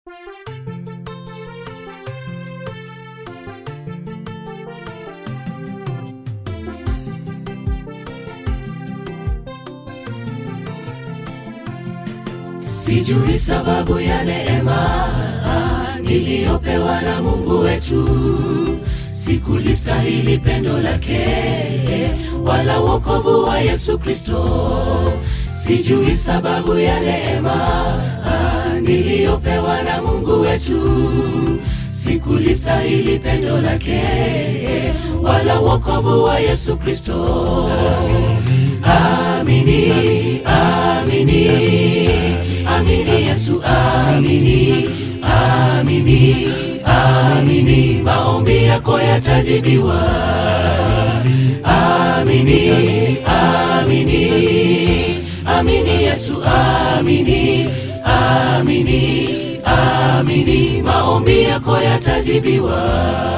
Sijui sababu ya neema niliyopewa na Mungu wetu. Sikulistahili pendo lake wala wokovu wa Yesu Kristo. Sijui sababu ya neema niliyopewa na Mungu wetu. Sikulistahili pendo lake wala wokovu wa Yesu Kristo. Amini, amini, amini Yesu, amini, amini, amini, maombi yako yatajibiwa. Amini, amini, amini Yesu, amini, amini, amini, maombi yako yatajibiwa.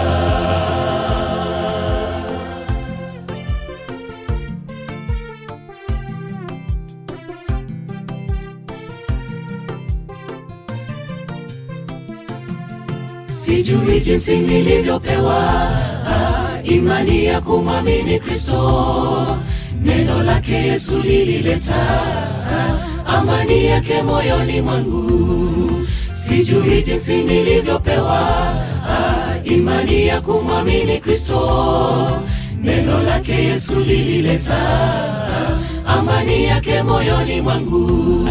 Sijui jinsi nilivyopewa imani ya kumwamini Kristo. Neno lake Yesu lilileta amani yake moyoni mwangu. Sijui jinsi nilivyopewa imani ya kumwamini Kristo. Neno lake Yesu lilileta amani yake moyoni mwangu.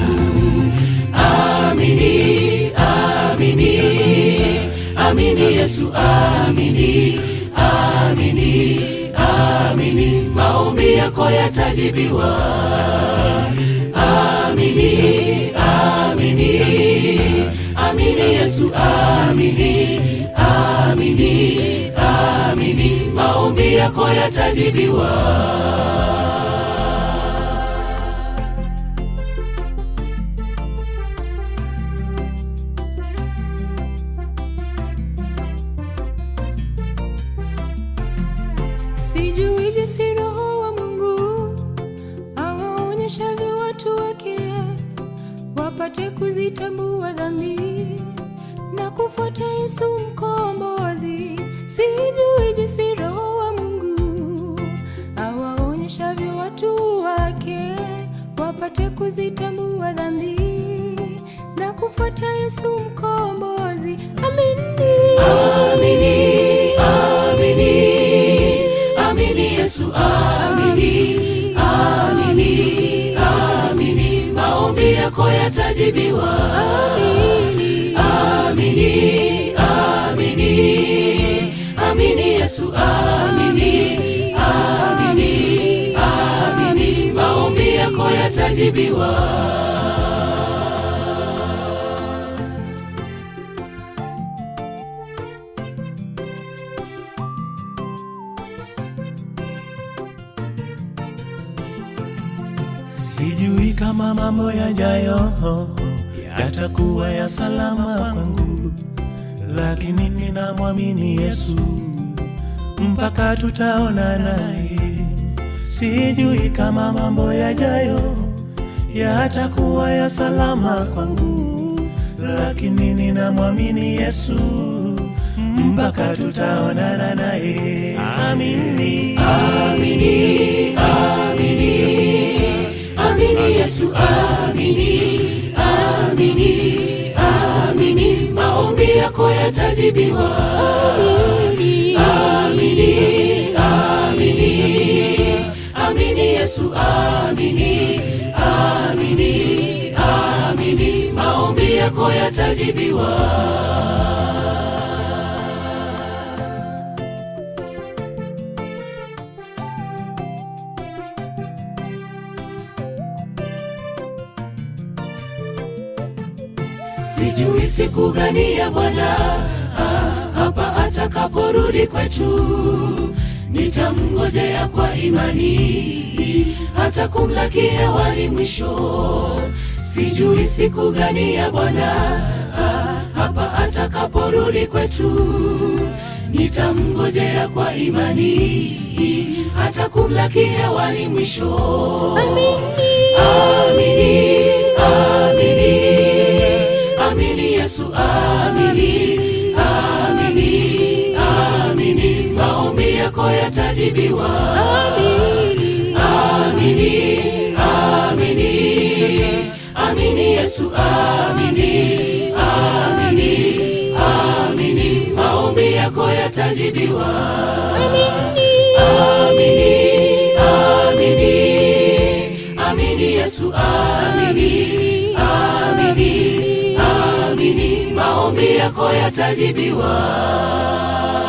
Amini, amini, amini Yesu, amini, amini, amini, maombi yako yatajibiwa. Amini, amini, amini Yesu, amini, amini, amini, maombi yako yatajibiwa. Sijui jinsi Roho wa Mungu awaonyeshavyo watu wake wapate kuzitambua dhambi na kufuata Yesu mkombozi. Sijui jinsi Roho wa Mungu awaonyeshavyo watu wake wapate kuzitambua dhambi na kufuata Yesu mkombozi. Amini, amini, amini, amini Yesu, amini, amini, amini, maombi yako yatajibiwa. Amini, amini, amini, amini Yesu, amini, amini, amini, maombi yako yatajibiwa. Sijui kama mambo yajayo yatakuwa ya salama kwangu, lakini ninamwamini Yesu mpaka tutaona naye. Sijui kama mambo yajayo yatakuwa ya salama kwangu, lakini ninamwamini Yesu mpaka tutaona naye. Amini, amini, amini, amini Yesu, amini, amini, amini, maombi yako yatajibiwa. Amini, amini, amini Yesu, amini, amini, amini, maombi yako yatajibiwa. Sijui siku gani ya Bwana hapa atakaporudi kwetu. Nitamngojea kwa imani hata kumlaki hewani mwisho. Sijui siku gani ya Bwana hapa atakaporudi kwetu. Nitamngojea kwa imani hata kumlaki hewani mwisho. Amini, amini, amini, amini Yesu, amini, amini, amini, maombi yako yatajibiwa. Amini, amini, amini Yesu, amini, amini, amini, maombi yako yatajibiwa. Amini, amini, amini Yesu, amini, amini, amini, maombi yako yatajibiwa.